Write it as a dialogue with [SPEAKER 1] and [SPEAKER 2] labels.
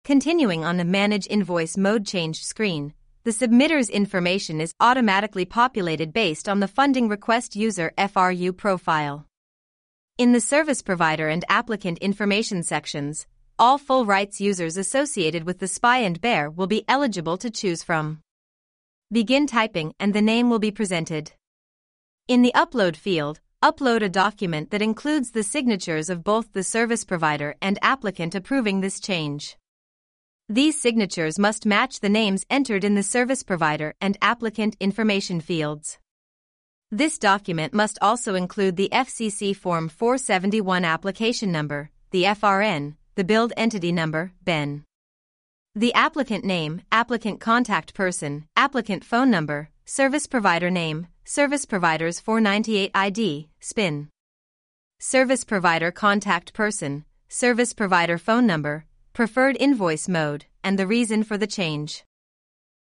[SPEAKER 1] Continuing on the Manage Invoice Mode Change screen, the submitter's information is automatically populated based on the funding request user FRU profile. In the Service Provider and Applicant Information sections, all full rights users associated with the SPI and BEAR will be eligible to choose from. Begin typing and the name will be presented. In the Upload field, upload a document that includes the signatures of both the service provider and applicant approving this change. These signatures must match the names entered in the service provider and applicant information fields. This document must also include the FCC Form 471 application number, the FRN, the billed entity number, BEN. The applicant name, applicant contact person, applicant phone number, service provider name, service provider's 498 ID, SPIN. Service provider contact person, service provider phone number, preferred invoice mode, and the reason for the change.